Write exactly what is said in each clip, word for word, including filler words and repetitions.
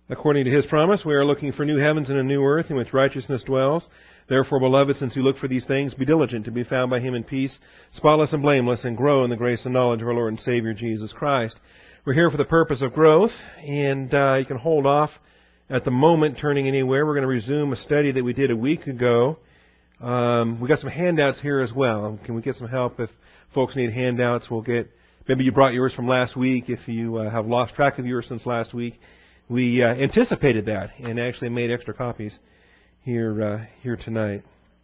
According to His promise, we are looking for new heavens and a new earth in which righteousness dwells. Therefore, beloved, since you look for these things, be diligent to be found by Him in peace, spotless and blameless, and grow in the grace and knowledge of our Lord and Savior, Jesus Christ. We're here for the purpose of growth, and uh, you can hold off at the moment turning anywhere. We're going to resume a study that we did a week ago. Um, we got some handouts here as well. Can we get some help if folks need handouts? We'll get, maybe you brought yours from last week if you uh, have lost track of yours since last week. We uh, anticipated that and actually made extra copies here uh, here tonight.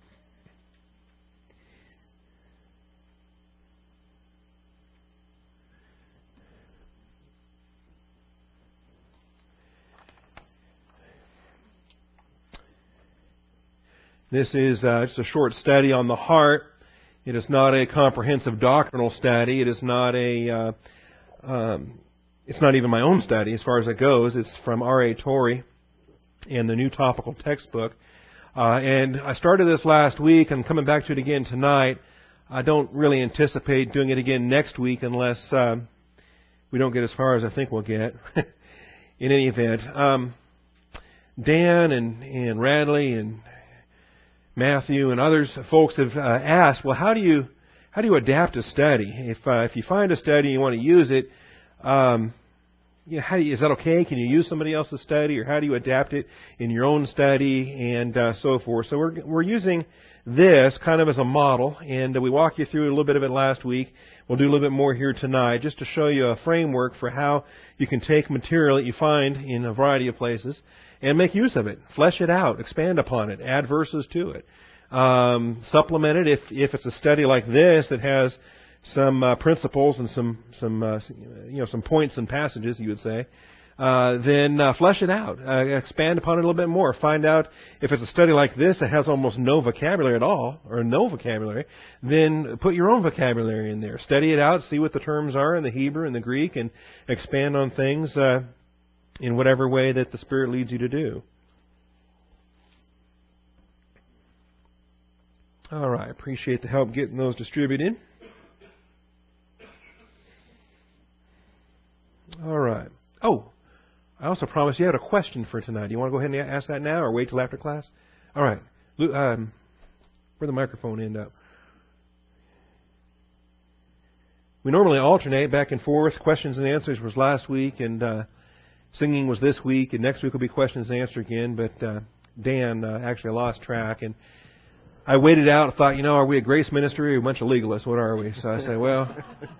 This is uh, just a short study on the heart. It is not a comprehensive doctrinal study. It is not a uh, um, It's not even my own study as far as it goes. It's from R A Torrey in the New Topical Textbook. Uh, and I started this last week. I'm coming back to it again tonight. I don't really anticipate doing it again next week unless uh, we don't get as far as I think we'll get. In any event, um, Dan and, and Radley and Matthew and others folks have uh, asked, well, how do you how do you adapt a study? If uh, if you find a study and you want to use it, Um, you know, how do you, is that okay? Can you use somebody else's study, or how do you adapt it in your own study, and uh, so forth? So we're we're using this kind of as a model, and uh, we walked you through a little bit of it last week. We'll do a little bit more here tonight, just to show you a framework for how you can take material that you find in a variety of places and make use of it, flesh it out, expand upon it, add verses to it, um, supplement it if if it's a study like this that has some uh, principles and some some uh, you know some points and passages, you would say, uh, then uh, flesh it out, uh, expand upon it a little bit more. Find out if it's a study like this that has almost no vocabulary at all, or no vocabulary, then put your own vocabulary in there. Study it out, see what the terms are in the Hebrew and the Greek, and expand on things uh, in whatever way that the Spirit leads you to do. All right, appreciate the help getting those distributed. All right. Oh, I also promised you had a question for tonight. Do you want to go ahead and ask that now, or wait till after class? All right. Um, where'd the microphone end up? We normally alternate back and forth. Questions and answers was last week, and uh, singing was this week, and next week will be questions and answers again. But uh, Dan uh, actually lost track, and I waited out and thought, you know, are we a grace ministry or a bunch of legalists? What are we? So I said, well...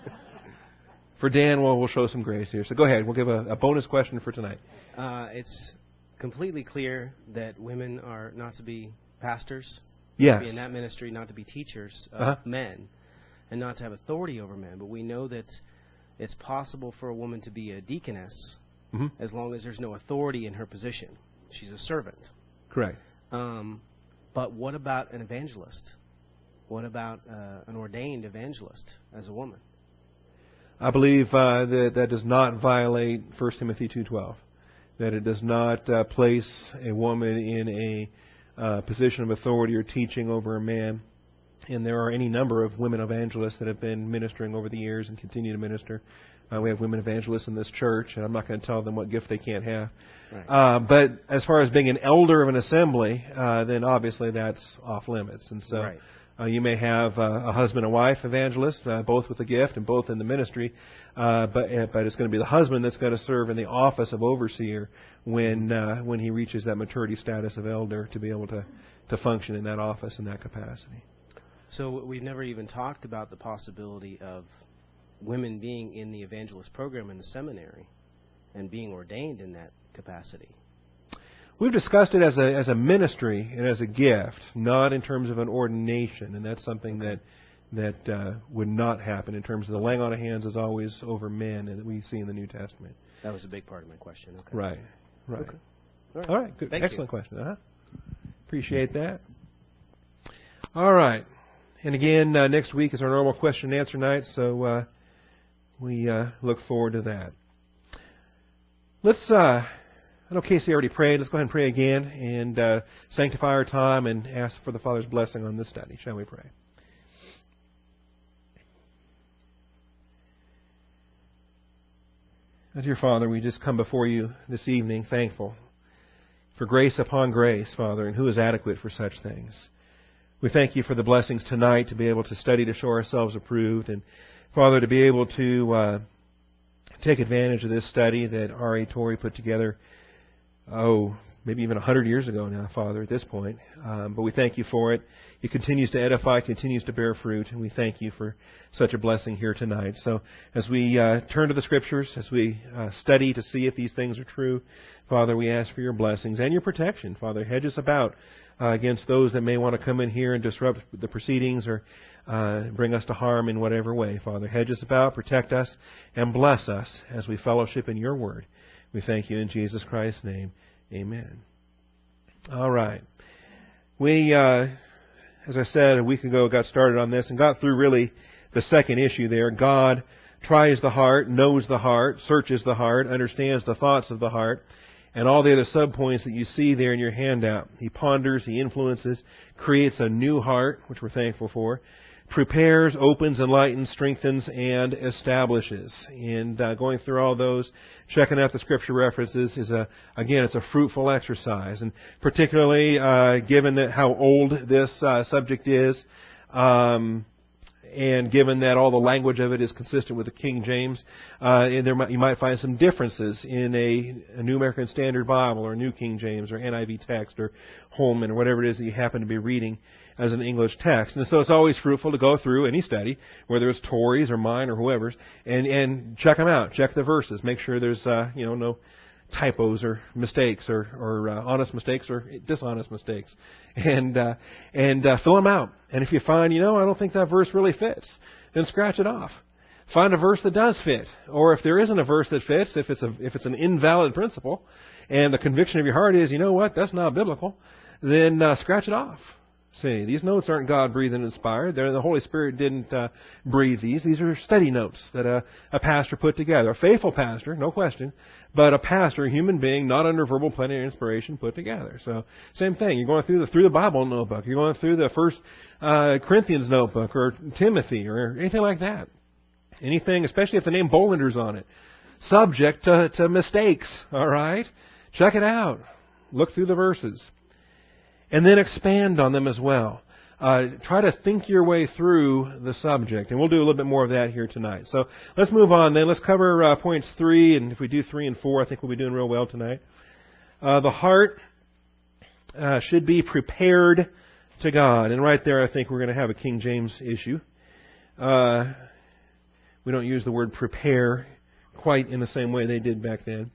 For Dan, well, we'll show some grace here. So go ahead. We'll give a, a bonus question for tonight. Uh, it's completely clear that women are not to be pastors, yes. to be in that ministry, not to be teachers of uh-huh. men, and not to have authority over men. But we know that it's possible for a woman to be a deaconess mm-hmm. as long as there's no authority in her position. She's a servant. Correct. Um, but what about an evangelist? What about uh, an ordained evangelist as a woman? I believe uh, that that does not violate First Timothy two twelve, that it does not uh, place a woman in a uh, position of authority or teaching over a man. And there are any number of women evangelists that have been ministering over the years and continue to minister. Uh, we have women evangelists in this church, and I'm not going to tell them what gift they can't have. Right. Uh, but as far as being an elder of an assembly, uh, then obviously that's off limits. And so... Right. Uh, you may have uh, a husband and wife evangelist, uh, both with a gift and both in the ministry, uh, but uh, but it's going to be the husband that's going to serve in the office of overseer when uh, when he reaches that maturity status of elder to be able to, to function in that office in that capacity. So we've never even talked about the possibility of women being in the evangelist program in the seminary and being ordained in that capacity. We've discussed it as a as a ministry and as a gift, not in terms of an ordination, and that's something that that uh, would not happen in terms of the laying on of hands is always over men, and that we see in the New Testament. That was a big part of my question. Okay. Right, right. Okay. All right. All right. Good. Thank Excellent you. question. Uh-huh. Appreciate that. All right, and again uh, next week is our normal question and answer night, so uh, we uh, look forward to that. Let's. Uh, I know Casey already prayed. Let's go ahead and pray again and uh, sanctify our time and ask for the Father's blessing on this study. Shall we pray? Dear Father, we just come before you this evening thankful for grace upon grace, Father, and who is adequate for such things. We thank you for the blessings tonight to be able to study to show ourselves approved, and Father, to be able to uh, take advantage of this study that R A Torrey put together, oh, maybe even a hundred years ago now, Father, at this point. Um, but we thank you for it. It continues to edify, continues to bear fruit, and we thank you for such a blessing here tonight. So as we uh, turn to the Scriptures, as we uh, study to see if these things are true, Father, we ask for your blessings and your protection. Father, hedge us about uh, against those that may want to come in here and disrupt the proceedings or uh, bring us to harm in whatever way. Father, hedge us about, protect us, and bless us as we fellowship in your word. We thank you in Jesus Christ's name. Amen. All right. We, uh, as I said a week ago, got started on this and got through really the second issue there. God tries the heart, knows the heart, searches the heart, understands the thoughts of the heart, and all the other subpoints that you see there in your handout. He ponders, He influences, creates a new heart, which we're thankful for, prepares, opens, enlightens, strengthens, and establishes. And uh, going through all those, checking out the Scripture references is, a again, it's a fruitful exercise. And particularly uh, given that how old this uh, subject is, um, and given that all the language of it is consistent with the King James, uh, and there might, you might find some differences in a, a New American Standard Bible or New King James or N I V text or Holman or whatever it is that you happen to be reading as an English text. And so it's always fruitful to go through any study, whether it's Torrey's or mine or whoever's, and, and check them out. Check the verses. Make sure there's, uh, you know, no typos or mistakes or, or uh, honest mistakes or dishonest mistakes. And, uh, and uh, fill them out. And if you find, you know, I don't think that verse really fits, then scratch it off. Find a verse that does fit. Or if there isn't a verse that fits, if it's a, if it's an invalid principle, and the conviction of your heart is, you know what, that's not biblical, then uh, scratch it off. See, these notes aren't God-breathed and inspired. They're, the Holy Spirit didn't uh, breathe these. These are study notes that a, a pastor put together. A faithful pastor, no question, but a pastor, a human being, not under verbal plenary inspiration, put together. So, same thing. You're going through the through the Bible notebook. You're going through the First uh, Corinthians notebook or Timothy or anything like that. Anything, especially if the name Bollinger's on it. Subject to, to mistakes, all right? Check it out. Look through the verses. And then expand on them as well. Uh, try to think your way through the subject. And we'll do a little bit more of that here tonight. So let's move on then. Let's cover uh, points three. And if we do three and four, I think we'll be doing real well tonight. Uh, the heart uh, should be prepared to God. And right there, I think we're going to have a King James issue. Uh, we don't use the word prepare quite in the same way they did back then.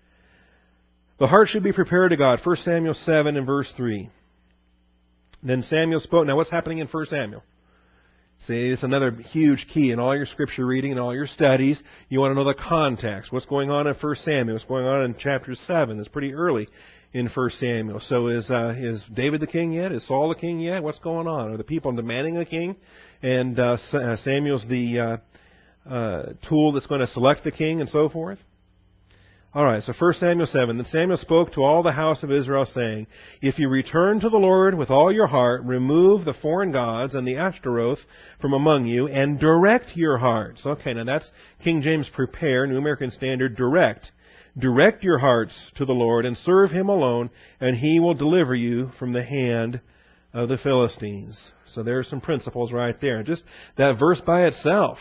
The heart should be prepared to God. First Samuel seven and verse three. Then Samuel spoke. Now what's happening in First Samuel? See, it's another huge key in all your scripture reading and all your studies. You want to know the context. What's going on in First Samuel? What's going on in chapter seven? It's pretty early in First Samuel. So is uh, is David the king yet? Is Saul the king yet? What's going on? Are the people demanding a king? And uh, Samuel's the uh, uh, tool that's going to select the king and so forth? All right, so First Samuel seven. Then Samuel spoke to all the house of Israel, saying, If you return to the Lord with all your heart, remove the foreign gods and the Ashtaroth from among you, and direct your hearts. Okay, now that's King James prepare, New American Standard, direct. Direct your hearts to the Lord, and serve Him alone, and He will deliver you from the hand of the Philistines. So there's some principles right there. Just that verse by itself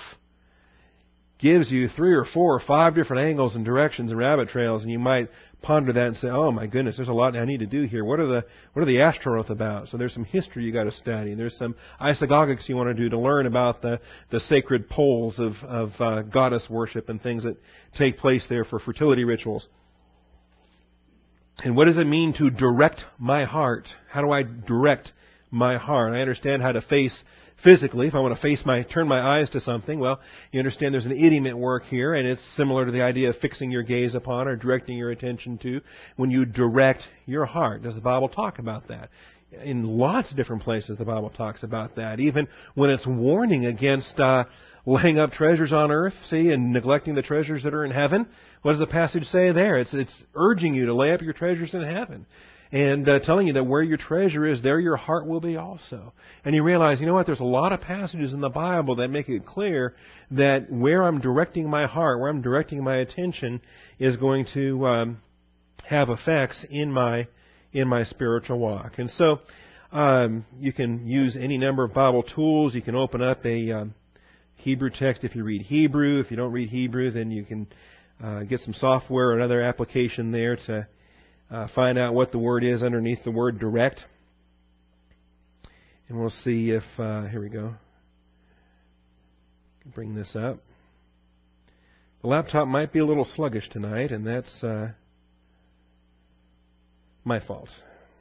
gives you three or four or five different angles and directions and rabbit trails, and you might ponder that and say, "Oh my goodness, there's a lot I need to do here. What are the what are the Ashtaroth about?" So there's some history you got to study. There's some isagogics you want to do to learn about the the sacred poles of of uh, goddess worship and things that take place there for fertility rituals. And what does it mean to direct my heart? How do I direct my heart? I understand how to face physically, if I want to face my, turn my eyes to something, well, you understand there's an idiom at work here, and it's similar to the idea of fixing your gaze upon or directing your attention to when you direct your heart. Does the Bible talk about that? In lots of different places the Bible talks about that. Even when it's warning against uh, laying up treasures on earth, see, and neglecting the treasures that are in heaven. What does the passage say there? It's, it's urging you to lay up your treasures in heaven. and uh, telling you that where your treasure is, there your heart will be also. And you realize, you know what, there's a lot of passages in the Bible that make it clear that where I'm directing my heart, where I'm directing my attention, is going to um, have effects in my in my spiritual walk. And so um, you can use any number of Bible tools. You can open up a um, Hebrew text if you read Hebrew. If you don't read Hebrew, then you can uh, get some software or another application there to uh, find out what the word is underneath the word direct. And we'll see if, uh, here we go. Bring this up. The laptop might be a little sluggish tonight, and that's uh, my fault.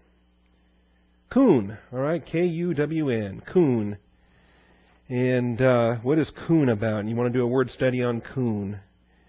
Kuhn, all right, K U W N, Kuhn. And uh, what is Kuhn about? And you want to do a word study on Kuhn.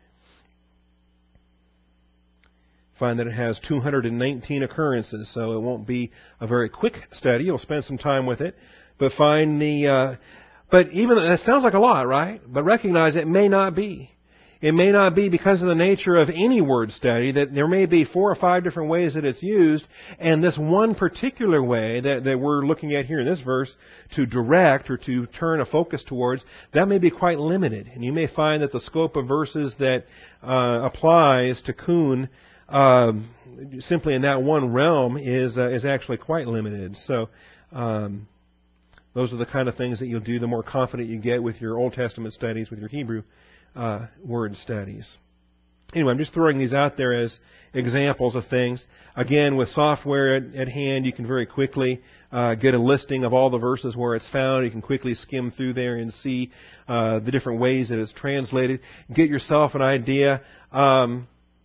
Find that it has two hundred nineteen occurrences, so it won't be a very quick study. You'll spend some time with it. But find the... Uh, but even... That sounds like a lot, right? But recognize it may not be. It may not be because of the nature of any word study that there may be four or five different ways that it's used, and this one particular way that, that we're looking at here in this verse to direct or to turn a focus towards, that may be quite limited. And you may find that the scope of verses that uh, applies to Kuhn um, simply in that one realm is uh, is actually quite limited. So um, those are the kind of things that you'll do the more confident you get with your Old Testament studies, with your Hebrew Uh, word studies. Anyway, I'm just throwing these out there as examples of things. Again, with software at, at hand, you can very quickly uh, get a listing of all the verses where it's found. You can quickly skim through there and see uh, the different ways that it's translated. Get yourself an idea um,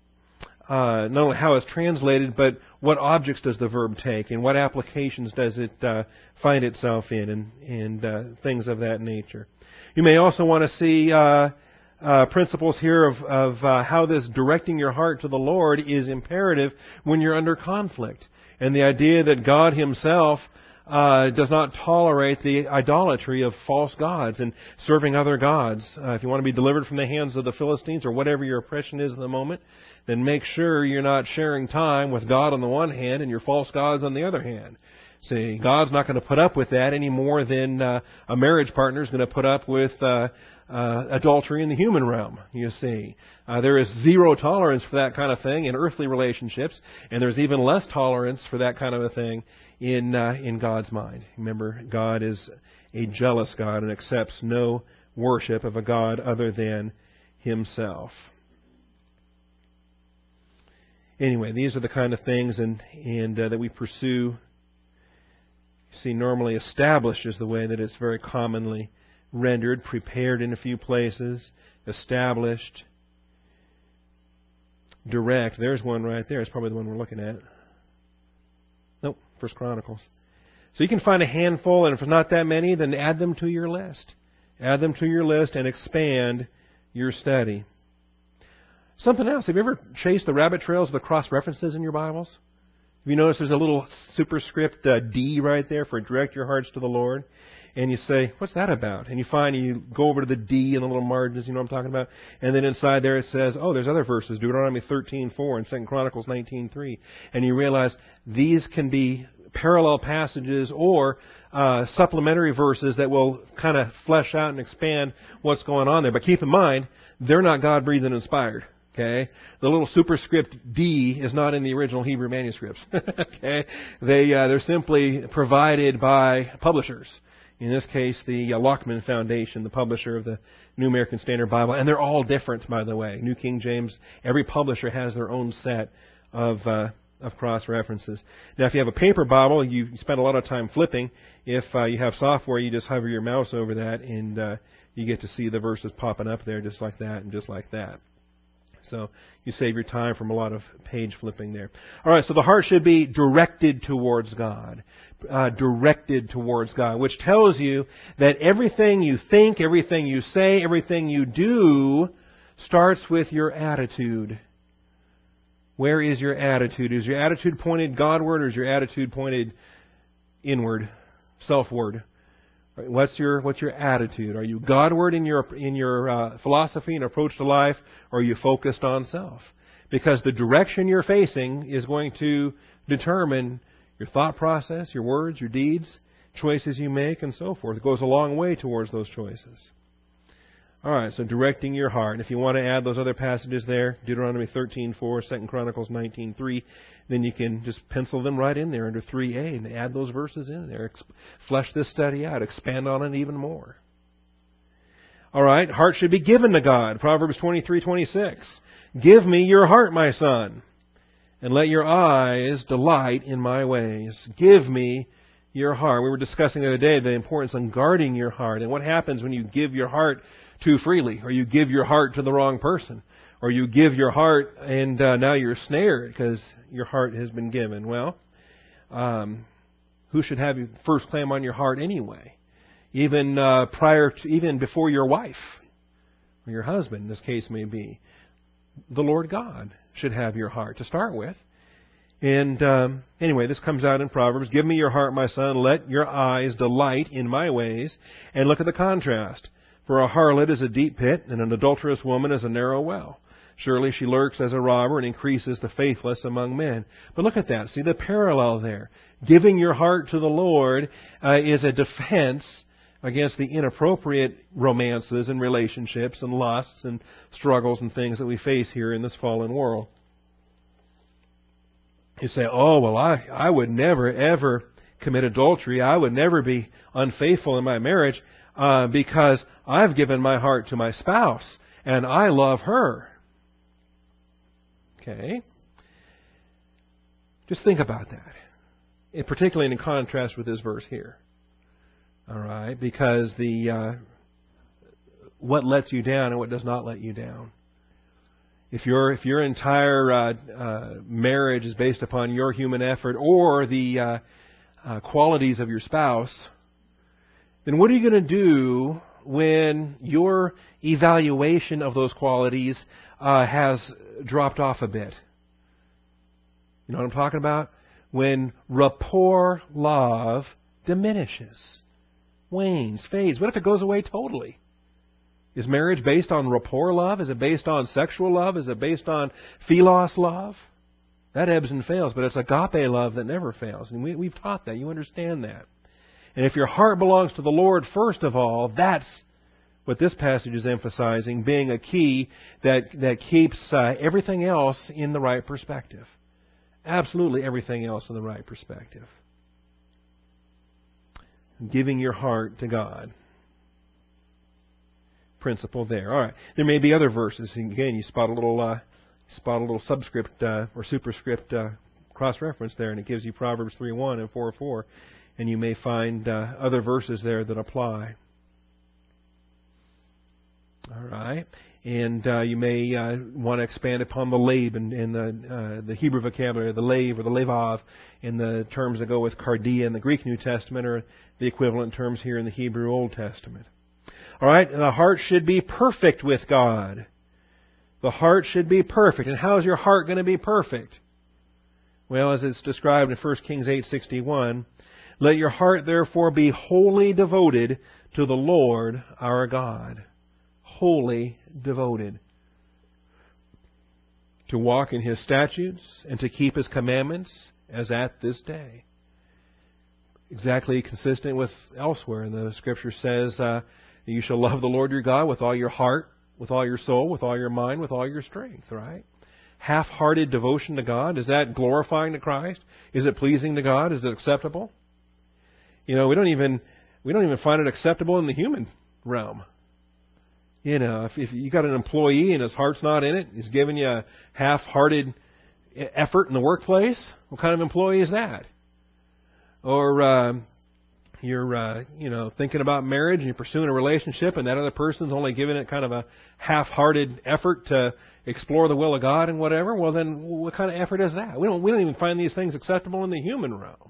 uh, not only how it's translated, but what objects does the verb take and what applications does it uh, find itself in, and, and uh, things of that nature. You may also want to see Uh, Uh, principles here of, of uh, how this directing your heart to the Lord is imperative when you're under conflict. And the idea that God Himself uh, does not tolerate the idolatry of false gods and serving other gods. Uh, if you want to be delivered from the hands of the Philistines or whatever your oppression is at the moment, then make sure you're not sharing time with God on the one hand and your false gods on the other hand. See, God's not going to put up with that any more than uh, a marriage partner is going to put up with uh, uh, adultery in the human realm, you see. Uh, there is zero tolerance for that kind of thing in earthly relationships, and there's even less tolerance for that kind of a thing in uh, in God's mind. Remember, God is a jealous God and accepts no worship of a God other than Himself. Anyway, these are the kind of things and, and uh, that we pursue. See, normally established is the way that it's very commonly rendered, prepared in a few places, established, direct. There's one right there. It's probably the one we're looking at. Nope, First Chronicles. So you can find a handful, and if it's not that many, then add them to your list. Add them to your list and expand your study. Something else. Have you ever chased the rabbit trails of the cross-references in your Bibles? Have you noticed there's a little superscript uh, D right there for direct your hearts to the Lord? And you say, what's that about? And you find you go over to the D in the little margins, you know what I'm talking about? And then inside there it says, oh, there's other verses, Deuteronomy thirteen four and Second Chronicles nineteen three. And you realize these can be parallel passages or uh, supplementary verses that will kind of flesh out and expand what's going on there. But keep in mind, they're not God-breathed and inspired. Okay, the little superscript D is not in the original Hebrew manuscripts. Okay, they uh, they're simply provided by publishers. In this case, the uh, Lockman Foundation, the publisher of the New American Standard Bible, and they're all different, by the way. New King James, every publisher has their own set of uh, of cross references. Now, if you have a paper Bible, you spend a lot of time flipping. If uh, you have software, you just hover your mouse over that, and uh, you get to see the verses popping up there, just like that and just like that. So you save your time from a lot of page flipping there. All right, so the heart should be directed towards God. Uh, directed towards God, which tells you that everything you think, everything you say, everything you do starts with your attitude. Where is your attitude? Is your attitude pointed Godward, or is your attitude pointed inward, selfward? What's your what's your attitude? Are you Godward in your in your uh, philosophy and approach to life, or are you focused on self? Because the direction you're facing is going to determine your thought process, your words, your deeds, choices you make, and so forth. It goes a long way towards those choices. All right, so directing your heart. If you want to add those other passages there, Deuteronomy thirteen four, Second Chronicles nineteen three, then you can just pencil them right in there under three A and add those verses in there. Flesh this study out. Expand on it even more. All right, heart should be given to God. Proverbs twenty-three twenty-six. Give me your heart, my son, and let your eyes delight in my ways. Give me your heart. We were discussing the other day the importance of guarding your heart. And what happens when you give your heart too freely, or you give your heart to the wrong person, or you give your heart and uh, now you're snared because your heart has been given. Well, um, who should have first claim on your heart anyway? Even uh, prior to, even before your wife or your husband, this case may be, the Lord God should have your heart to start with. And um, anyway, this comes out in Proverbs. Give me your heart, my son. Let your eyes delight in my ways. And look at the contrast. For a harlot is a deep pit, and an adulterous woman is a narrow well. Surely she lurks as a robber and increases the faithless among men. But look at that. See the parallel there. Giving your heart to the Lord uh, is a defense against the inappropriate romances and relationships and lusts and struggles and things that we face here in this fallen world. You say, oh, well, I, I would never, ever commit adultery. I would never be unfaithful in my marriage uh, because I've given my heart to my spouse and I love her. Okay? Just think about that. It, particularly in contrast with this verse here. All right? Because the uh, what lets you down and what does not let you down. If your if your entire uh, uh, marriage is based upon your human effort or the uh, uh, qualities of your spouse, then what are you going to do when your evaluation of those qualities uh, has dropped off a bit? You know what I'm talking about? When rapport love diminishes, wanes, fades. What if it goes away totally? Is marriage based on rapport love? Is it based on sexual love? Is it based on philos love? That ebbs and fails, but it's agape love that never fails. And we, we've taught that. You understand that. And if your heart belongs to the Lord first of all, that's what this passage is emphasizing, being a key that, that keeps uh, everything else in the right perspective. Absolutely everything else in the right perspective. Giving your heart to God. Principle there. All right. There may be other verses. Again, you spot a little, uh, spot a little subscript uh, or superscript uh, cross-reference there, and it gives you Proverbs three one and four four, and you may find uh, other verses there that apply. All right. And uh, you may uh, want to expand upon the lave in, in the uh, the Hebrew vocabulary, the lave or the levav, in the terms that go with cardia in the Greek New Testament, or the equivalent terms here in the Hebrew Old Testament. All right, the heart should be perfect with God. The heart should be perfect. And how is your heart going to be perfect? Well, as it's described in First Kings eight sixty-one, let your heart therefore be wholly devoted to the Lord our God. Wholly devoted. To walk in His statutes and to keep His commandments as at this day. Exactly consistent with elsewhere. The Scripture says, uh, you shall love the Lord your God with all your heart, with all your soul, with all your mind, with all your strength, right? Half-hearted devotion to God, is that glorifying to Christ? Is it pleasing to God? Is it acceptable? You know, we don't even we don't even find it acceptable in the human realm. You know, if, if you got an employee and his heart's not in it, he's giving you a half-hearted effort in the workplace, what kind of employee is that? Or uh, you're, uh, you know, thinking about marriage and you're pursuing a relationship and that other person's only giving it kind of a half-hearted effort to explore the will of God and whatever, well then what kind of effort is that? We don't, we don't even find these things acceptable in the human realm.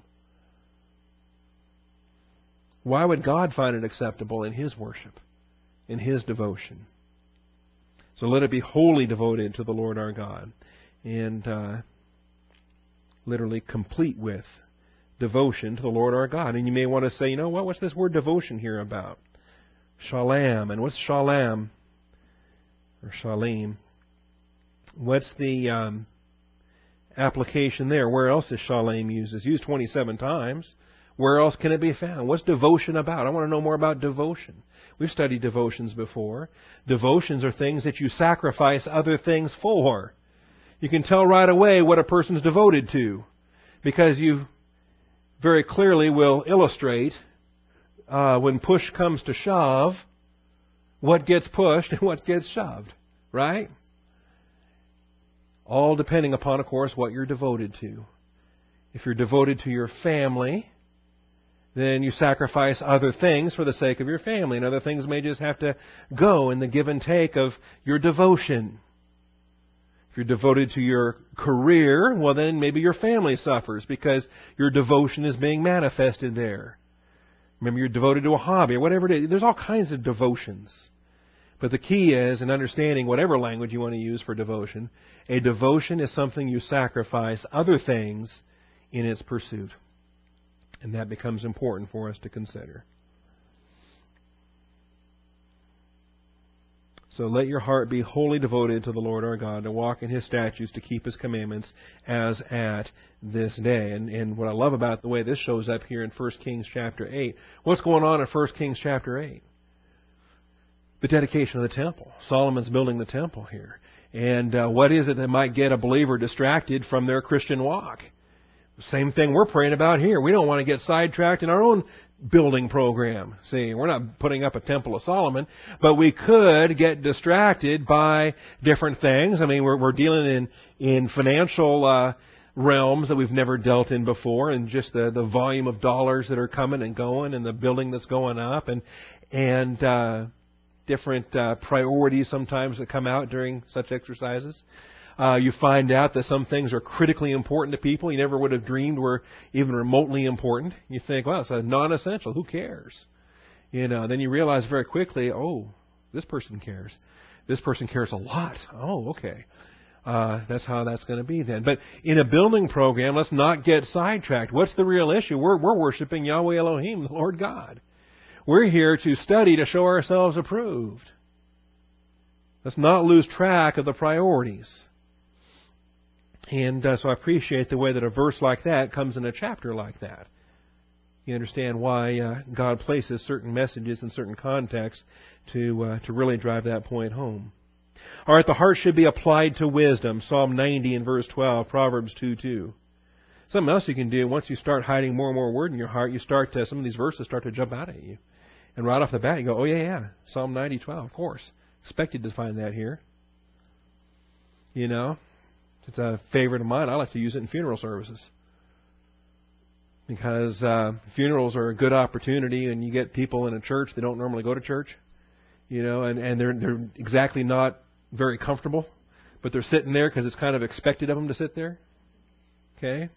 Why would God find it acceptable in His worship, in His devotion? So let it be wholly devoted to the Lord our God, and uh, literally complete with devotion to the Lord our God. And you may want to say, you know what, what's this word devotion here about? Shalom. And what's shalom? Or shalim? What's the um, application there? Where else is shalem used? It's used twenty-seven times. Where else can it be found? What's devotion about? I want to know more about devotion. We've studied devotions before. Devotions are things that you sacrifice other things for. You can tell right away what a person's devoted to, because you very clearly will illustrate uh, when push comes to shove, what gets pushed and what gets shoved, right? All depending upon, of course, what you're devoted to. If you're devoted to your family, then you sacrifice other things for the sake of your family. And other things may just have to go in the give and take of your devotion. If you're devoted to your career, well then maybe your family suffers because your devotion is being manifested there. Maybe you're devoted to a hobby or whatever it is. There's all kinds of devotions. But the key is, in understanding whatever language you want to use for devotion, a devotion is something you sacrifice other things in its pursuit. And that becomes important for us to consider. So let your heart be wholly devoted to the Lord our God, to walk in His statutes, to keep His commandments, as at this day. And, and what I love about the way this shows up here in First Kings chapter eight, what's going on in First Kings chapter eight? The dedication of the temple. Solomon's building the temple here. And uh, what is it that might get a believer distracted from their Christian walk? Same thing we're praying about here. We don't want to get sidetracked in our own building program. See, we're not putting up a Temple of Solomon, but we could get distracted by different things. I mean, we're, we're dealing in, in financial uh, realms that we've never dealt in before, and just the, the volume of dollars that are coming and going, and the building that's going up, and and uh, different uh, priorities sometimes that come out during such exercises. Uh, you find out that some things are critically important to people you never would have dreamed were even remotely important. You think, well, it's a non-essential. Who cares? You know, then you realize very quickly, oh, this person cares. This person cares a lot. Oh, okay. Uh, that's how that's going to be then. But in a building program, let's not get sidetracked. What's the real issue? We're, we're worshiping Yahweh Elohim, the Lord God. We're here to study to show ourselves approved. Let's not lose track of the priorities. And uh, so I appreciate the way that a verse like that comes in a chapter like that. You understand why uh, God places certain messages in certain contexts to uh, to really drive that point home. All right, the heart should be applied to wisdom. Psalm ninety and verse twelve, Proverbs two two. Something else you can do, once you start hiding more and more word in your heart, you start to, some of these verses start to jump out at you. And right off the bat you go, oh yeah, yeah, Psalm ninety, twelve, of course. Expected to find that here. You know? It's a favorite of mine. I like to use it in funeral services. Because uh, funerals are a good opportunity, and you get people in a church that don't normally go to church, you know, and, and they're they're exactly not very comfortable, but they're sitting there because it's kind of expected of them to sit there. Okay?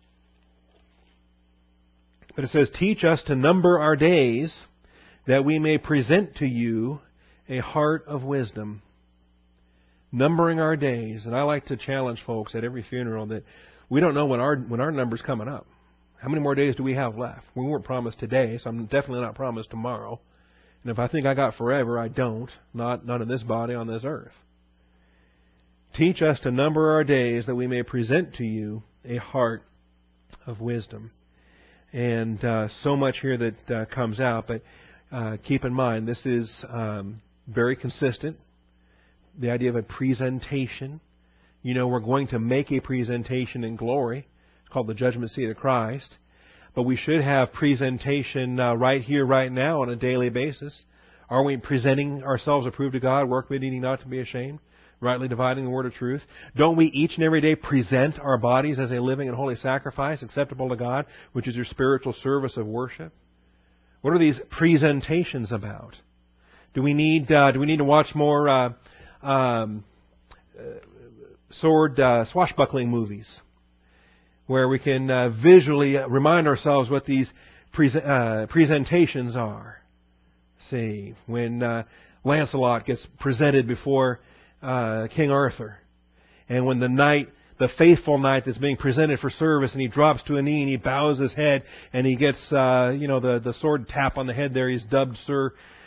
But it says, teach us to number our days that we may present to you a heart of wisdom. Numbering our days. And I like to challenge folks at every funeral that we don't know when our when our number's coming up. How many more days do we have left? We weren't promised today, so I'm definitely not promised tomorrow. And if I think I got forever, I don't. Not, not in this body on this earth. Teach us to number our days that we may present to you a heart of wisdom. And uh, so much here that uh, comes out, but uh, keep in mind, this is um, very consistent. The idea of a presentation. You know, we're going to make a presentation in glory. It's called the judgment seat of Christ. But we should have presentation uh, right here, right now, on a daily basis. Are we presenting ourselves approved to God, workmen needing not to be ashamed, rightly dividing the word of truth? Don't we each and every day present our bodies as a living and holy sacrifice acceptable to God, which is your spiritual service of worship? What are these presentations about? Do we need uh, do we need to watch more Uh, Um, uh, sword uh, swashbuckling movies where we can uh, visually remind ourselves what these pre- uh, presentations are? See, when uh, Lancelot gets presented before uh, King Arthur, and when the knight, the faithful knight that's being presented for service, and he drops to a knee and he bows his head and he gets uh, you know the the sword tap on the head there, he's dubbed Sir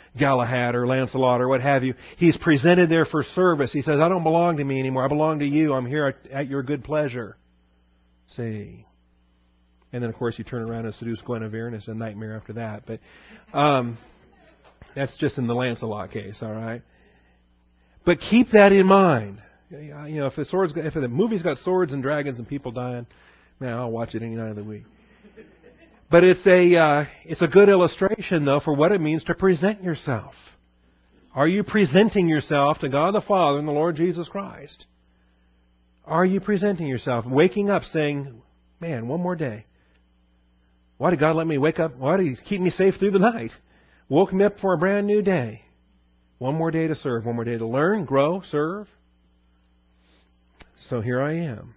Galahad or Lancelot or what have you. He's presented there for service. He says, I don't belong to me anymore. I belong to you. I'm here at, at your good pleasure. See. And then, of course, you turn around and seduce Guinevere, and it's a nightmare after that. But um, that's just in the Lancelot case, all right? But keep that in mind. You know, if the swords, if the movie's got swords and dragons and people dying, man, I'll watch it any night of the week. But it's a uh, it's a good illustration, though, for what it means to present yourself. Are you presenting yourself to God the Father and the Lord Jesus Christ? Are you presenting yourself, waking up, saying, "Man, one more day. Why did God let me wake up? Why did He keep me safe through the night? Woke me up for a brand new day. One more day to serve. One more day to learn, grow, serve." So here I am.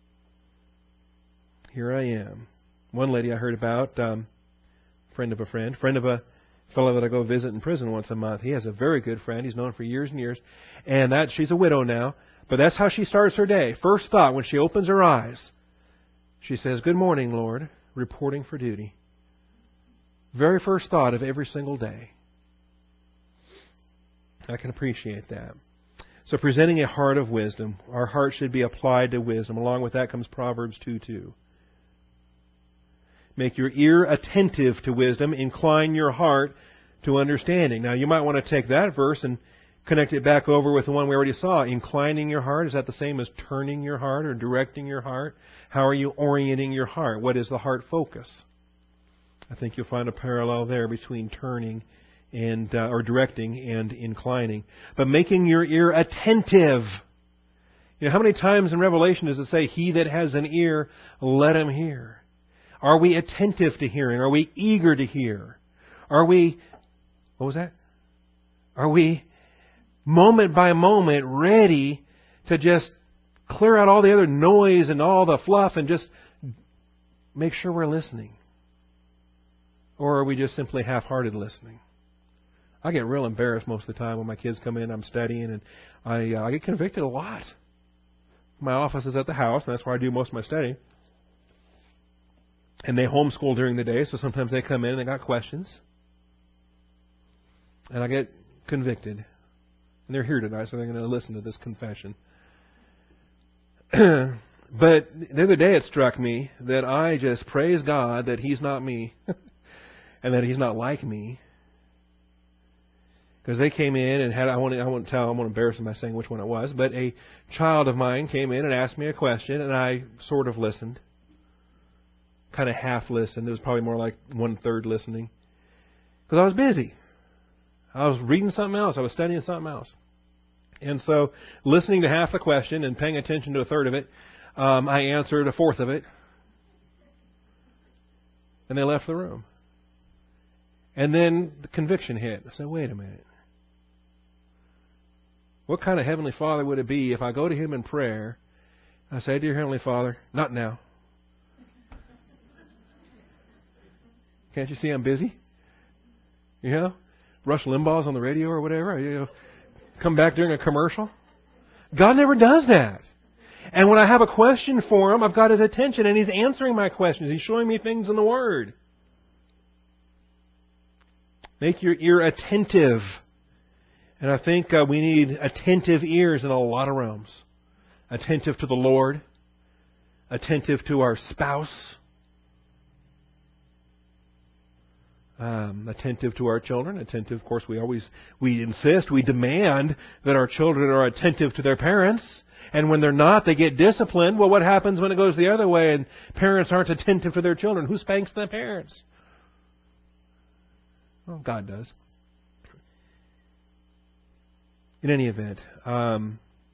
Here I am. One lady I heard about, um, friend of a friend, friend of a fellow that I go visit in prison once a month. He has a very good friend. He's known for years and years. And that she's a widow now. But that's how she starts her day. First thought when she opens her eyes, she says, "Good morning, Lord, reporting for duty." Very first thought of every single day. I can appreciate that. So presenting a heart of wisdom. Our heart should be applied to wisdom. Along with that comes Proverbs two two. Make your ear attentive to wisdom. Incline your heart to understanding. Now, you might want to take that verse and connect it back over with the one we already saw. Inclining your heart, is that the same as turning your heart or directing your heart? How are you orienting your heart? What is the heart focus? I think you'll find a parallel there between turning and uh, or directing and inclining. But making your ear attentive. You know, how many times in Revelation does it say, "He that has an ear, let him hear"? Are we attentive to hearing? Are we eager to hear? Are we, what was that? Are we moment by moment ready to just clear out all the other noise and all the fluff and just make sure we're listening? Or are we just simply half-hearted listening? I get real embarrassed most of the time when my kids come in, I'm studying, and I, uh, I get convicted a lot. My office is at the house, and that's where I do most of my studying. And they homeschool during the day, so sometimes they come in and they got questions. And I get convicted. And they're here tonight, so they're going to listen to this confession. But the other day it struck me that I just praise God that He's not me. And that He's not like me. Because they came in and had, I won't, I won't tell, I won't embarrass them by saying which one it was, but a child of mine came in and asked me a question, and I sort of listened. Kind of half listened. It was probably more like one third listening. Because I was busy. I was reading something else. I was studying something else. And so, listening to half the question and paying attention to a third of it, um, I answered a fourth of it. And they left the room. And then the conviction hit. I said, wait a minute. What kind of Heavenly Father would it be if I go to Him in prayer, I say, "Dear Heavenly Father, not now. Can't you see I'm busy? You know, Rush Limbaugh's on the radio or whatever. You know, come back during a commercial." God never does that. And when I have a question for Him, I've got His attention and He's answering my questions. He's showing me things in the Word. Make your ear attentive. And I think uh, we need attentive ears in a lot of realms. Attentive to the Lord. Attentive to our spouse. Um, attentive to our children. Attentive, of course, we always, we insist, we demand that our children are attentive to their parents. And when they're not, they get disciplined. Well, what happens when it goes the other way and parents aren't attentive to their children? Who spanks the parents? Well, God does. In any event, um,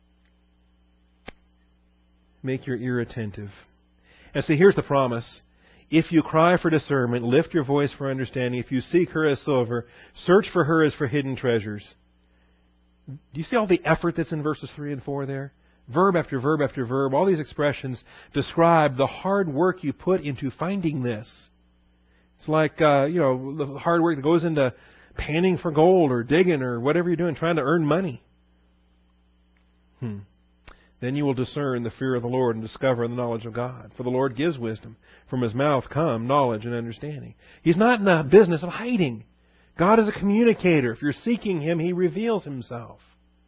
make your ear attentive. And see, here's the promise. If you cry for discernment, lift your voice for understanding. If you seek her as silver, search for her as for hidden treasures. Do you see all the effort that's in verses three and four there? Verb after verb after verb. All these expressions describe the hard work you put into finding this. It's like, uh, you know, the hard work that goes into panning for gold or digging or whatever you're doing, trying to earn money. Hmm. Then you will discern the fear of the Lord and discover the knowledge of God. For the Lord gives wisdom. From His mouth come knowledge and understanding. He's not in the business of hiding. God is a communicator. If you're seeking Him, He reveals Himself.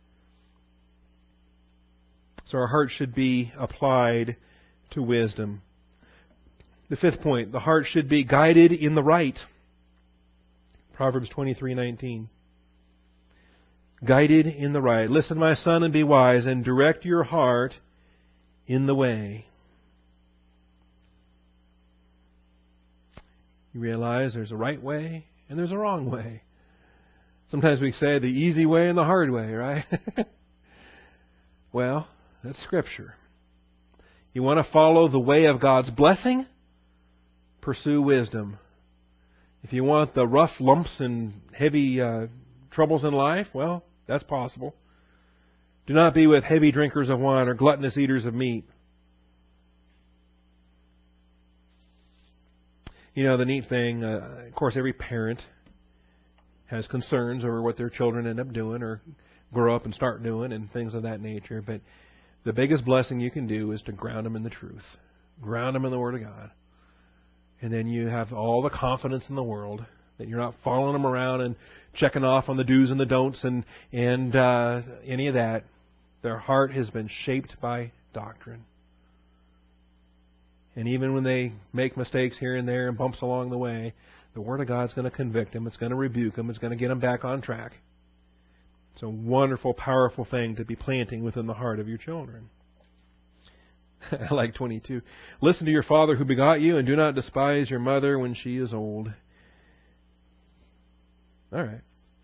So our heart should be applied to wisdom. The fifth point, the heart should be guided in the right. Proverbs twenty-three nineteen. Guided in the right. Listen, my son, and be wise, and direct your heart in the way. You realize there's a right way and there's a wrong way. Sometimes we say the easy way and the hard way, right? Well, that's Scripture. You want to follow the way of God's blessing? Pursue wisdom. If you want the rough lumps and heavy uh, troubles in life, well, that's possible. Do not be with heavy drinkers of wine or gluttonous eaters of meat. You know, the neat thing, uh, of course, every parent has concerns over what their children end up doing or grow up and start doing and things of that nature. But the biggest blessing you can do is to ground them in the truth. Ground them in the Word of God. And then you have all the confidence in the world that you're not following them around and checking off on the do's and the don'ts and, and uh, any of that. Their heart has been shaped by doctrine. And even when they make mistakes here and there and bumps along the way, the Word of God's going to convict them. It's going to rebuke them. It's going to get them back on track. It's a wonderful, powerful thing to be planting within the heart of your children. I like twenty-two. Listen to your father who begot you, and do not despise your mother when she is old. All right.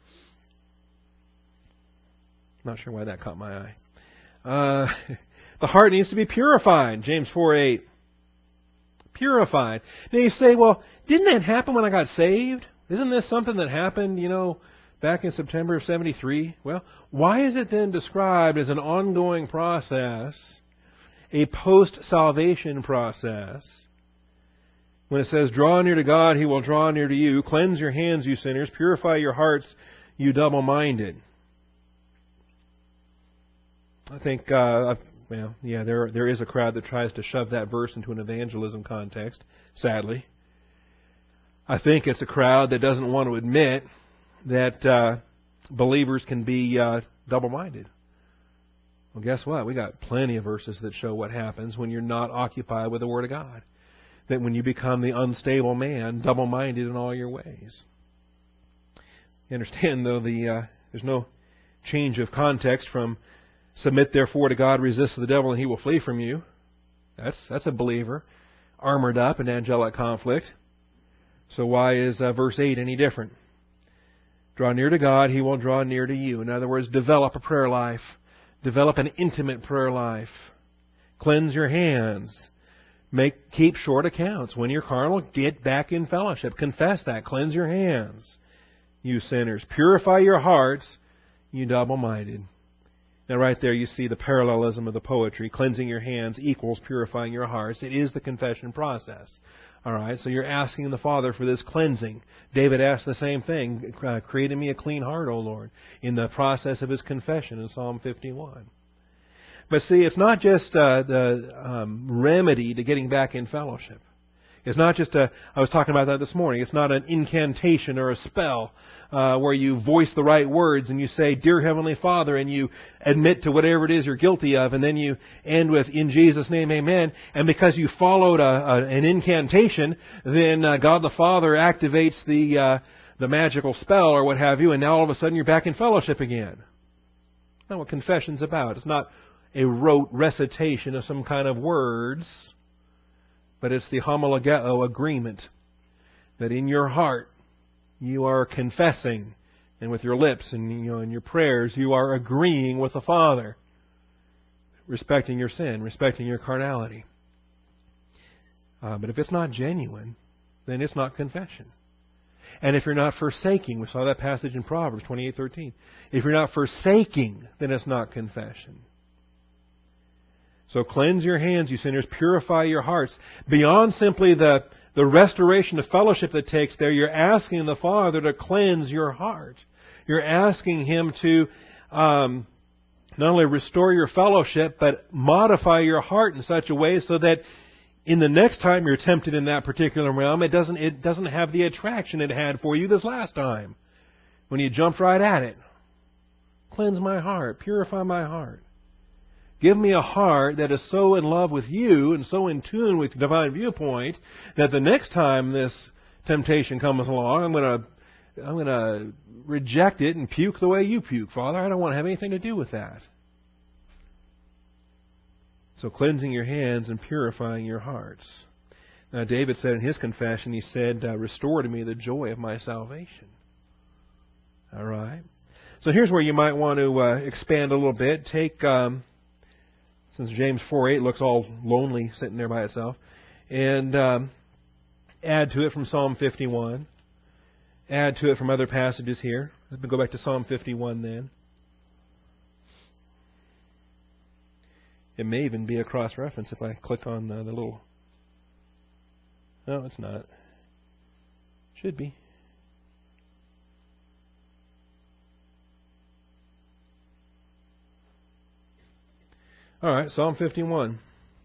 Not sure why that caught my eye. Uh, the heart needs to be purified. James four eight. Purified. Now you say, well, didn't that happen when I got saved? Isn't this something that happened, you know, back in September of seventy-three? Well, why is it then described as an ongoing process, a post-salvation process? When it says, draw near to God, He will draw near to you. Cleanse your hands, you sinners. Purify your hearts, you double-minded. I think, uh, well, yeah, there there is a crowd that tries to shove that verse into an evangelism context, sadly. I think it's a crowd that doesn't want to admit that uh, believers can be uh, double-minded. Well, guess what? We got plenty of verses that show what happens when you're not occupied with the Word of God. That when you become the unstable man, double-minded in all your ways. You understand, though, the uh, there's no change of context from submit therefore to God, resist the devil, and he will flee from you. That's that's a believer armored up in angelic conflict. So why is uh, verse eight any different? Draw near to God, He will draw near to you. In other words, develop a prayer life. Develop an intimate prayer life. Cleanse your hands. Make keep short accounts. When you're carnal, get back in fellowship. Confess that. Cleanse your hands, you sinners. Purify your hearts, you double-minded. Now right there you see the parallelism of the poetry. Cleansing your hands equals purifying your hearts. It is the confession process. All right, so you're asking the Father for this cleansing. David asked the same thing. Create in me a clean heart, O Lord, in the process of his confession in Psalm fifty-one. But see, it's not just uh, the um, remedy to getting back in fellowship. It's not just a, I was talking about that this morning, it's not an incantation or a spell uh, where you voice the right words and you say, Dear Heavenly Father, and you admit to whatever it is you're guilty of, and then you end with, In Jesus' name, amen. And because you followed a, a, an incantation, then uh, God the Father activates the, uh, the magical spell or what have you, and now all of a sudden you're back in fellowship again. That's not what confession's about. It's not a rote recitation of some kind of words, but it's the homologeo agreement that in your heart you are confessing, and with your lips and you know in your prayers you are agreeing with the Father, respecting your sin, respecting your carnality. Uh, but if it's not genuine, then it's not confession. And if you're not forsaking, we saw that passage in Proverbs twenty-eight thirteen. If you're not forsaking, then it's not confession. So cleanse your hands, you sinners. Purify your hearts. Beyond simply the, the restoration of fellowship that takes there, you're asking the Father to cleanse your heart. You're asking Him to um, not only restore your fellowship, but modify your heart in such a way so that in the next time you're tempted in that particular realm, it doesn't it doesn't have the attraction it had for you this last time. when you jumped right at it. Cleanse my heart. Purify my heart. Give me a heart that is so in love with you and so in tune with the divine viewpoint that the next time this temptation comes along, I'm going to I'm going to reject it and puke the way you puke, Father. I don't want to have anything to do with that. So cleansing your hands and purifying your hearts. Now, David said in his confession, he said, uh, restore to me the joy of my salvation. All right. So here's where you might want to uh, expand a little bit. Take... Um, Since James four eight looks all lonely sitting there by itself. And um, add to it from Psalm fifty-one. Add to it from other passages here. Let me go back to Psalm fifty-one then. It may even be a cross-reference if I click on uh, the little... No, it's not. Should be. All right, Psalm fifty-one.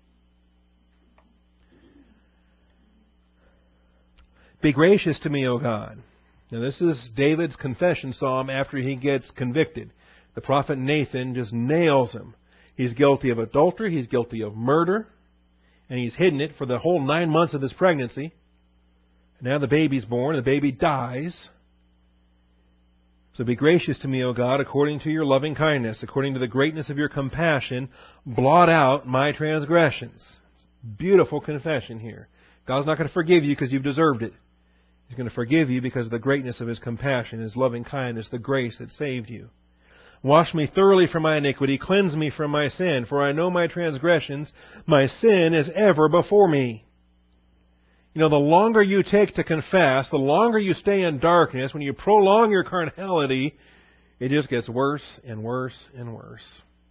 Be gracious to me, O God. Now, this is David's confession psalm after he gets convicted. The prophet Nathan just nails him. He's guilty of adultery, he's guilty of murder, and he's hidden it for the whole nine months of his pregnancy. And now the baby's born, and the baby dies. So be gracious to me, O God, according to your loving kindness, according to the greatness of your compassion, blot out my transgressions. Beautiful confession here. God's not going to forgive you because you've deserved it. He's going to forgive you because of the greatness of His compassion, His loving kindness, the grace that saved you. Wash me thoroughly from my iniquity, cleanse me from my sin, for I know my transgressions, my sin is ever before me. You know, the longer you take to confess, the longer you stay in darkness, when you prolong your carnality, it just gets worse and worse and worse.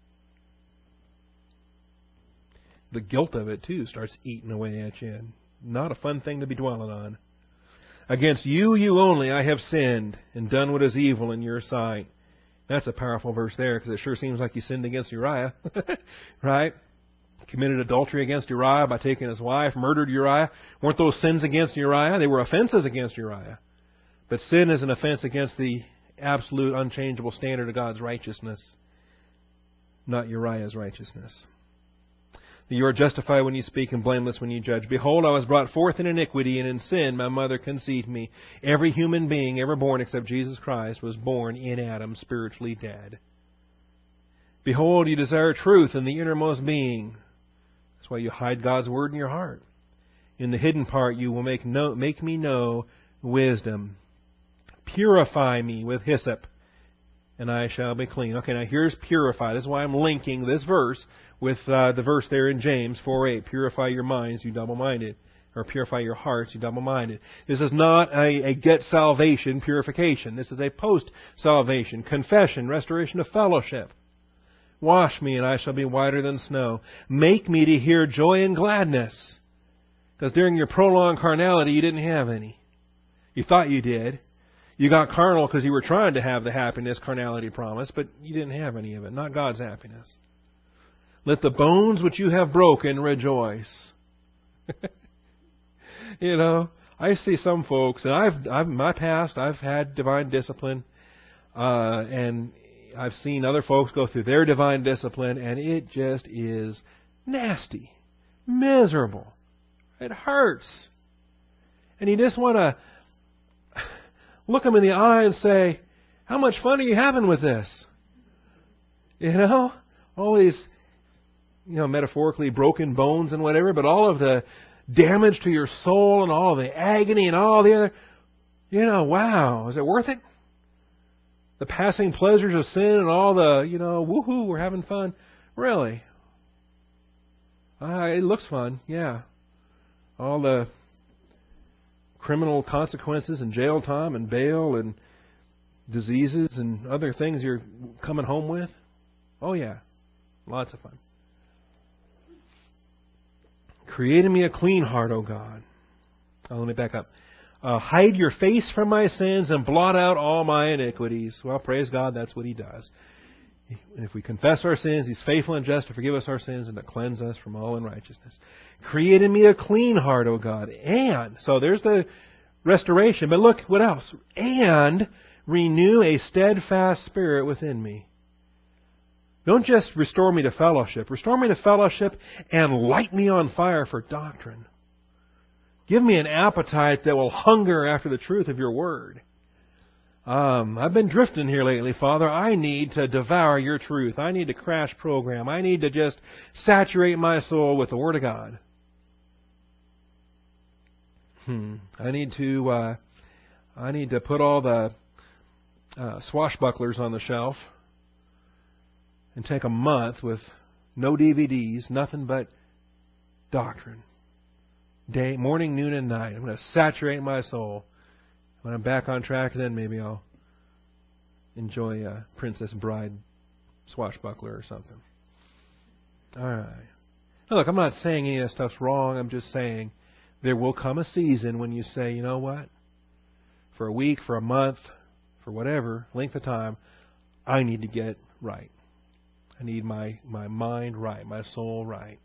The guilt of it, too, starts eating away at you. Not a fun thing to be dwelling on. Against you, you only, I have sinned and done what is evil in your sight. That's a powerful verse there, because it sure seems like you sinned against Uriah. Right? Committed adultery against Uriah by taking his wife, murdered Uriah. Weren't those sins against Uriah? They were offenses against Uriah. But sin is an offense against the absolute, unchangeable standard of God's righteousness, not Uriah's righteousness. You are justified when you speak and blameless when you judge. Behold, I was brought forth in iniquity, and in sin my mother conceived me. Every human being ever born except Jesus Christ was born in Adam, spiritually dead. Behold, you desire truth in the innermost being. That's why you hide God's word in your heart. In the hidden part you will make know, make me know wisdom. Purify me with hyssop, and I shall be clean. Okay, now here's purify. This is why I'm linking this verse with uh, the verse there in James four eight. Purify your minds, you double-minded. Or purify your hearts, you double-minded. This is not a, a get-salvation purification. This is a post-salvation, confession, restoration of fellowship. Wash me, and I shall be whiter than snow. Make me to hear joy and gladness. Because during your prolonged carnality, you didn't have any. You thought you did. You got carnal because you were trying to have the happiness carnality promised, but you didn't have any of it. Not God's happiness. Let the bones which you have broken rejoice. You know, I see some folks, and I've, I've in my past, I've had divine discipline, uh, and I've seen other folks go through their divine discipline, and it just is nasty, miserable. It hurts. And you just want to look them in the eye and say, how much fun are you having with this? You know, all these, you know, metaphorically broken bones and whatever, but all of the damage to your soul and all of the agony and all the other, you know, wow, is it worth it? The passing pleasures of sin and all the, you know, woohoo, we're having fun. Really? Uh, it looks fun, yeah. All the criminal consequences and jail time and bail and diseases and other things you're coming home with. Oh, yeah. Lots of fun. Create in me a clean heart, O God. Oh, let me back up. Uh, hide your face from my sins and blot out all my iniquities. Well, praise God, that's what He does. If we confess our sins, He's faithful and just to forgive us our sins and to cleanse us from all unrighteousness. Create in me a clean heart, O God. And, so there's the restoration. But look, what else? And renew a steadfast spirit within me. Don't just restore me to fellowship. Restore me to fellowship and light me on fire for doctrine. Give me an appetite that will hunger after the truth of your word. Um, I've been drifting here lately, Father. I need to devour your truth. I need to crash program. I need to just saturate my soul with the Word of God. Hmm. I need to. Uh, I need to put all the uh, swashbucklers on the shelf and take a month with no D V Ds, nothing but doctrine. Day, morning, noon, and night. I'm going to saturate my soul. When I'm back on track, then maybe I'll enjoy a Princess Bride swashbuckler or something. All right. Now, look, I'm not saying any of this stuff's wrong. I'm just saying there will come a season when you say, you know what? For a week, for a month, for whatever length of time, I need to get right. I need my, my mind right, my soul right.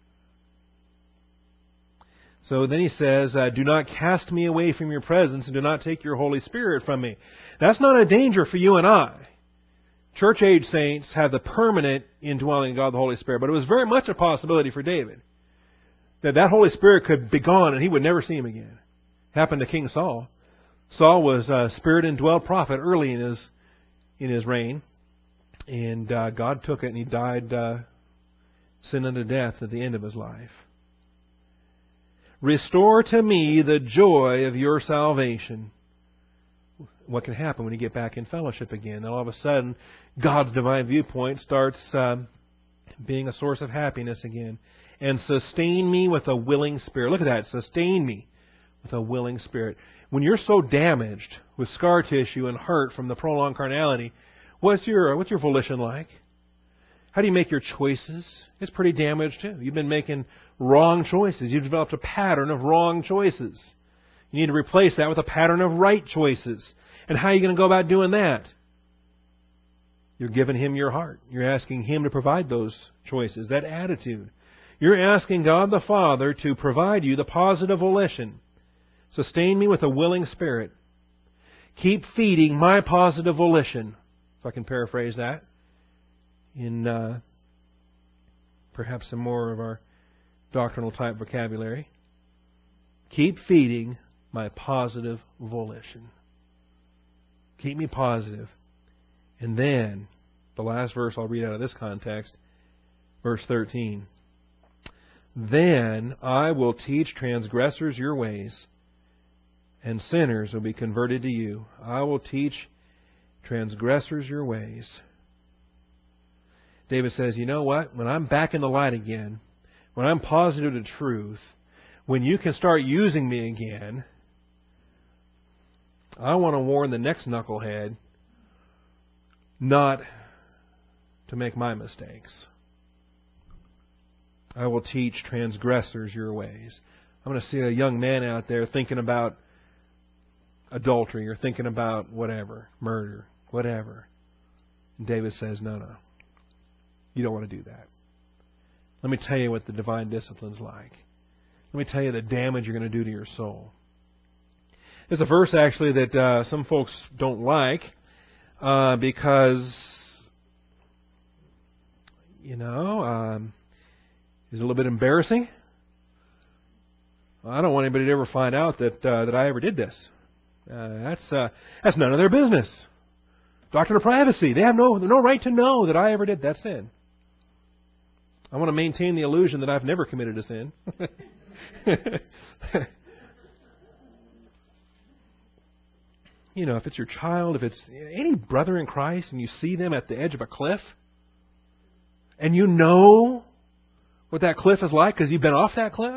So then he says, uh, do not cast me away from your presence and do not take your Holy Spirit from me. That's not a danger for you and I. Church-age saints have the permanent indwelling of God the Holy Spirit, but it was very much a possibility for David that that Holy Spirit could be gone and he would never see him again. Happened to King Saul. Saul was a Spirit-indwelled prophet early in his in his reign, and uh, God took it and he died uh, sin unto death at the end of his life. Restore to me the joy of your salvation. What can happen when you get back in fellowship again? Then all of a sudden, God's divine viewpoint starts um, being a source of happiness again. And sustain me with a willing spirit. Look at that. Sustain me with a willing spirit. When you're so damaged with scar tissue and hurt from the prolonged carnality, what's your what's your volition like? How do you make your choices? It's pretty damaged too. You've been making wrong choices. You've developed a pattern of wrong choices. You need to replace that with a pattern of right choices. And how are you going to go about doing that? You're giving Him your heart. You're asking Him to provide those choices, that attitude. You're asking God the Father to provide you the positive volition. Sustain me with a willing spirit. Keep feeding my positive volition, if I can paraphrase that, in uh, perhaps some more of our doctrinal type vocabulary. Keep feeding my positive volition. Keep me positive. And then, the last verse I'll read out of this context, verse thirteen. Then I will teach transgressors your ways, and sinners will be converted to you. I will teach transgressors your ways. David says, you know what? When I'm back in the light again, when I'm positive to truth, when you can start using me again, I want to warn the next knucklehead not to make my mistakes. I will teach transgressors your ways. I'm going to see a young man out there thinking about adultery or thinking about whatever, murder, whatever. And David says, no, no. You don't want to do that. Let me tell you what the divine discipline's like. Let me tell you the damage you're going to do to your soul. There's a verse, actually, that uh, some folks don't like uh, because, you know, um, it's a little bit embarrassing. I don't want anybody to ever find out that uh, that I ever did this. Uh, that's uh, that's none of their business. Doctrine of privacy. They have no no right to know that I ever did that sin. I want to maintain the illusion that I've never committed a sin. You know, if it's your child, if it's any brother in Christ, and you see them at the edge of a cliff, and you know what that cliff is like because you've been off that cliff,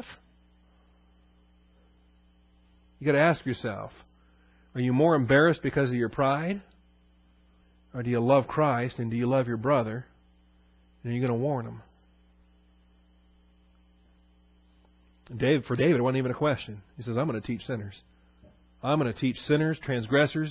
you got to ask yourself, are you more embarrassed because of your pride? Or do you love Christ and do you love your brother? And are you going to warn him? David, for David, it wasn't even a question. He says, I'm going to teach sinners. I'm going to teach sinners, transgressors.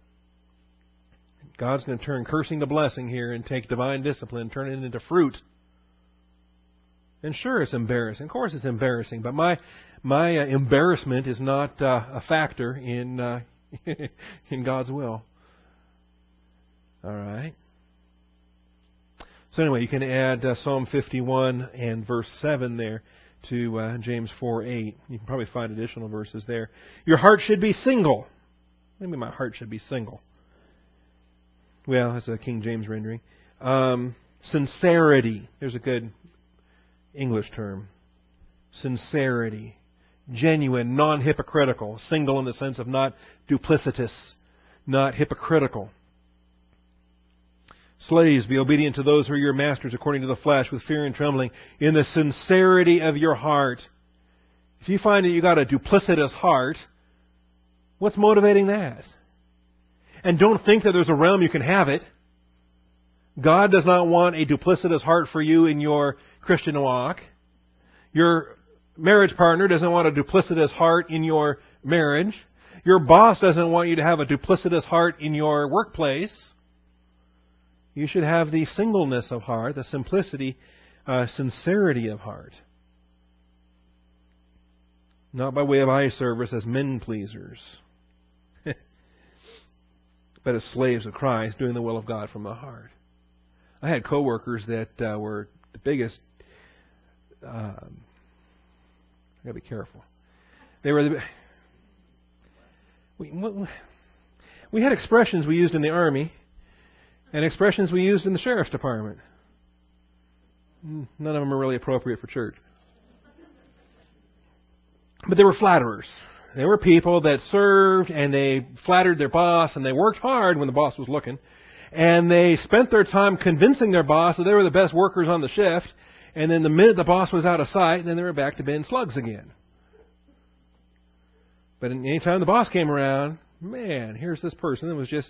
God's going to turn cursing to blessing here and take divine discipline, turn it into fruit. And sure, it's embarrassing. Of course it's embarrassing. But my my uh, embarrassment is not uh, a factor in uh, in God's will. All right. So anyway, you can add uh, Psalm fifty-one and verse seven there to uh, James four eight. You can probably find additional verses there. Your heart should be single. Maybe my heart should be single. Well, that's a King James rendering. Um, sincerity. There's a good English term. Sincerity. Genuine, non-hypocritical. Single in the sense of not duplicitous, not hypocritical. Slaves, be obedient to those who are your masters according to the flesh, with fear and trembling, in the sincerity of your heart. If you find that you've got a duplicitous heart, what's motivating that? And don't think that there's a realm you can have it. God does not want a duplicitous heart for you in your Christian walk. Your marriage partner doesn't want a duplicitous heart in your marriage. Your boss doesn't want you to have a duplicitous heart in your workplace. You should have the singleness of heart, the simplicity, uh, sincerity of heart. Not by way of eye service as men pleasers, but as slaves of Christ, doing the will of God from the heart. I had coworkers that uh, were the biggest. Um, I gotta be careful. They were the. We we had expressions we used in the Army. And expressions we used in the sheriff's department. None of them are really appropriate for church. But they were flatterers. They were people that served and they flattered their boss and they worked hard when the boss was looking. And they spent their time convincing their boss that they were the best workers on the shift. And then the minute the boss was out of sight, then they were back to being slugs again. But any time the boss came around, man, here's this person that was just...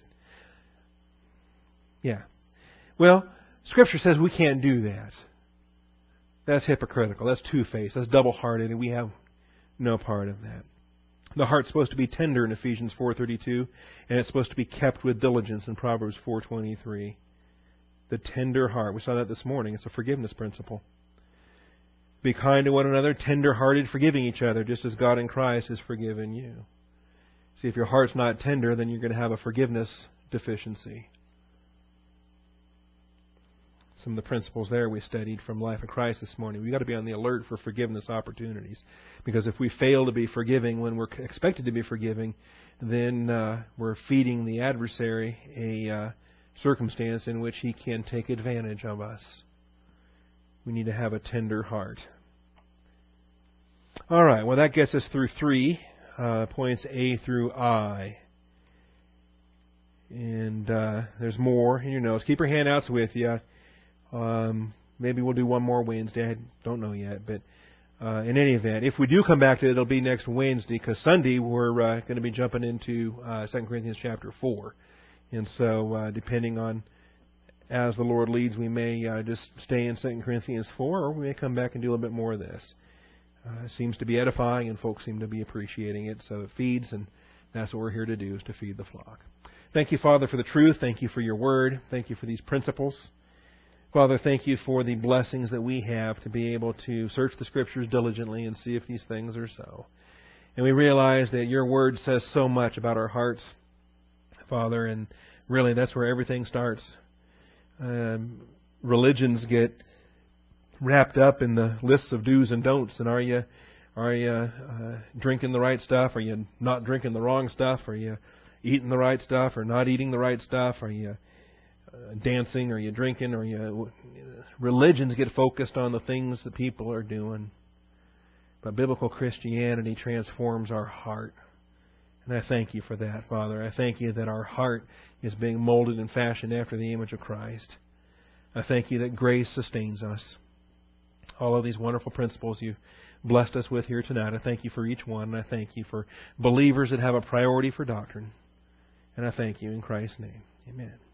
Yeah. Well, Scripture says we can't do that. That's hypocritical. That's two-faced. That's double-hearted, and we have no part of that. The heart's supposed to be tender in Ephesians four thirty-two, and it's supposed to be kept with diligence in Proverbs four twenty-three. The tender heart. We saw that this morning. It's a forgiveness principle. Be kind to one another, tender-hearted, forgiving each other, just as God in Christ has forgiven you. See, if your heart's not tender, then you're going to have a forgiveness deficiency. Some of the principles there we studied from Life of Christ this morning. We've got to be on the alert for forgiveness opportunities. Because if we fail to be forgiving when we're expected to be forgiving, then uh, we're feeding the adversary a uh, circumstance in which he can take advantage of us. We need to have a tender heart. All right, well that gets us through three uh, points, A through I. And uh, there's more in your notes. Keep your handouts with you. Um, maybe we'll do one more Wednesday. I don't know yet. But uh, in any event, if we do come back to it, it'll be next Wednesday, because Sunday we're uh, going to be jumping into uh, Second Corinthians chapter four. And so uh, depending on as the Lord leads, we may uh, just stay in Second Corinthians four, or we may come back and do a little bit more of this. Uh, it seems to be edifying, and folks seem to be appreciating it. So it feeds, and that's what we're here to do, is to feed the flock. Thank you, Father, for the truth. Thank you for your word. Thank you for these principles. Father, thank you for the blessings that we have to be able to search the Scriptures diligently and see if these things are so. And we realize that your word says so much about our hearts, Father, and really that's where everything starts. Um, religions get wrapped up in the lists of do's and don'ts. And are you are you uh, drinking the right stuff? Are you not drinking the wrong stuff? Are you eating the right stuff or not eating the right stuff? Are you uh, dancing? Are you drinking? Are you... Religions get focused on the things that people are doing. But biblical Christianity transforms our heart. And I thank you for that, Father. I thank you that our heart is being molded and fashioned after the image of Christ. I thank you that grace sustains us. All of these wonderful principles you've blessed us with here tonight, I thank you for each one. And I thank you for believers that have a priority for doctrine. And I thank you in Christ's name. Amen.